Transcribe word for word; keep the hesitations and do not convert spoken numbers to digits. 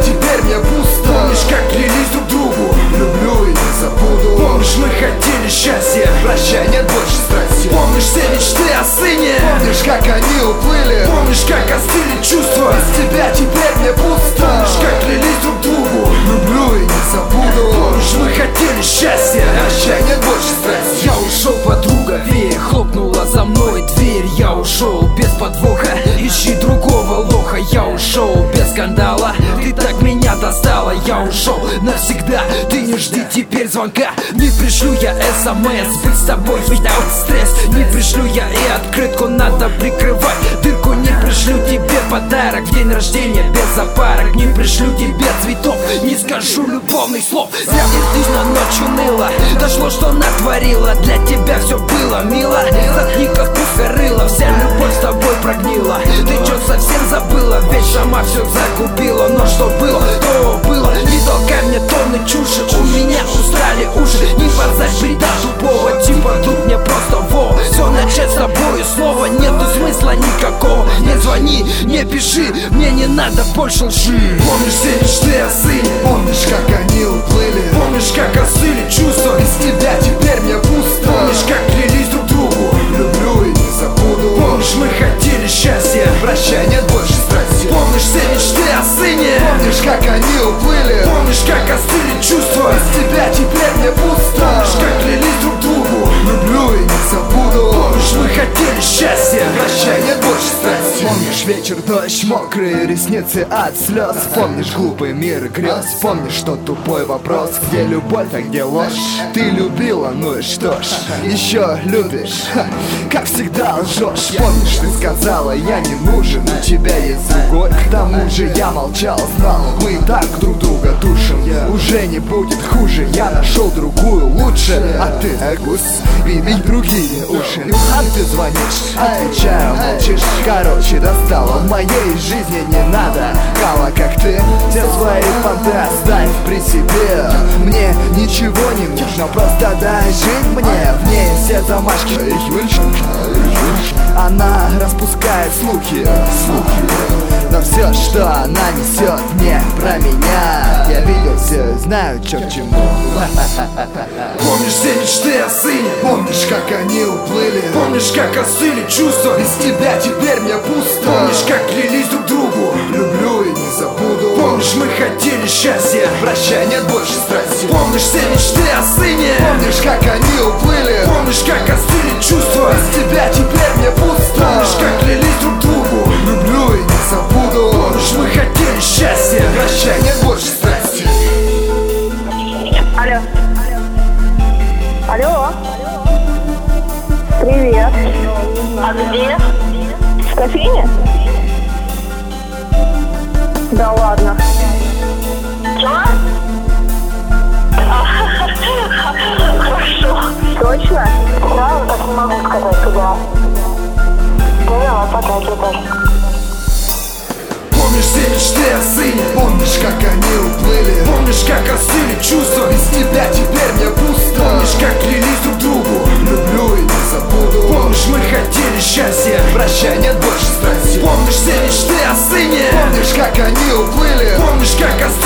теперь мне пусто. Помнишь, как клялись друг другу, люблю и не забуду. Помнишь, мы хотели счастья, прощай, нет больше страсти. Помнишь все мечты о сыне, помнишь, как они уплыли. Помнишь, как остыли чувства, без тебя теперь мне пусто. Помнишь, как клялись друг другу, люблю и не забуду. Помнишь, мы хотели счастья, прощай, нет больше страсти. Я ушел, подруга, вея хлопнула за мной дверь. Я ушел без подвоха, ищи другого лоха. Я ушел без скандала, ты так меня достала. Я ушел навсегда, ты не жди теперь звонка. Не пришлю я смс, быть с тобой without стресс. Не пришлю я и открытку, надо прикрывать дырку. Не пришлю тебе подарок в день рождения без запарок. Не пришлю тебе цветов, не скажу любовных слов. Зря мне жизнь на ночь уныла, дошло, что натворила. Для тебя все было мило, заткни как пусто-рыло. Вся любовь с тобой прогнила. Ты чё совсем забыла, ведь сама все закупила. Но что было, то было. Не толкай мне тонны чуши, у меня устрали уши. Не подзать бреда тупого, типа тут мне просто во. Все начать с тобою снова, нету смысла никакого. Не звони, не пиши, мне не надо больше лжи. Помнишь все мечты о сыне, помнишь, как они уплыли. Помнишь, как остыли чувства, без тебя теперь мне пусто. Помнишь, как клялись друг другу, люблю и не забуду. Помнишь, мы хотели счастья, прощай, нет больше страсти. Помнишь все мечты о сыне, помнишь, как они уплыли. Помнишь, как остыли чувства, без тебя теперь мне пусто. Помнишь, как клялись друг другу, люблю и не забуду. Помнишь, мы хотели счастья, прощай, нет больше страсти. Помнишь вечер, дождь, мокрые ресницы от слез. Помнишь глупый мир грез. Помнишь, что тупой вопрос, где любовь, а где ложь. Ты любила, ну и что ж, еще любишь, ха, как всегда лжешь. Помнишь, ты сказала, я не нужен, у тебя есть другой. К тому же я молчал, знал, мы и так друг друга душим. Уже не будет хуже, я нашел другую лучше. А ты, гус, видишь другие уши. А ты звонишь, отвечаю, молчишь. Короче, достала, в моей жизни не надо кого, как ты. Все свои понты оставь при себе. Мне ничего не нужно, просто дай жить мне. В ней все замашки. Она распускает слухи, слухи. Но все, что она несет, не про меня. Я видел все, знаю, чё к чему. Помнишь все мечты о сыне, помнишь, как они уплыли. Помнишь, как остыли чувства, без тебя теперь мне пусто. Помнишь, как клялись друг другу, люблю и не забуду. Помнишь, мы хотели счастья, прощай, нет больше страсти. Помнишь все мечты о сыне, помнишь, как они уплыли. Помнишь, как остыли чувства, без тебя теперь мне пусто. Помнишь, как клялись друг другу, люблю и не забуду. Помнишь, мы хотели счастья, прощай, нет больше страсти. Алло. Алло. Привет. А где? В кофейне? Да ладно. Чё? Хорошо. Точно? Да, так не могу сказать, куда. Ну, давай, пока, тебе. Помнишь все мечты о сыне, помнишь, как они уплыли. Помнишь, как остыли чувства, без тебя теперь мне пусто. Помнишь, как клялись друг другу, люблю и не забуду. Помнишь, мы хотели счастья, прощай, нет больше страсти. Помнишь все мечты о сыне, помнишь, как они уплыли. Помнишь, как остыли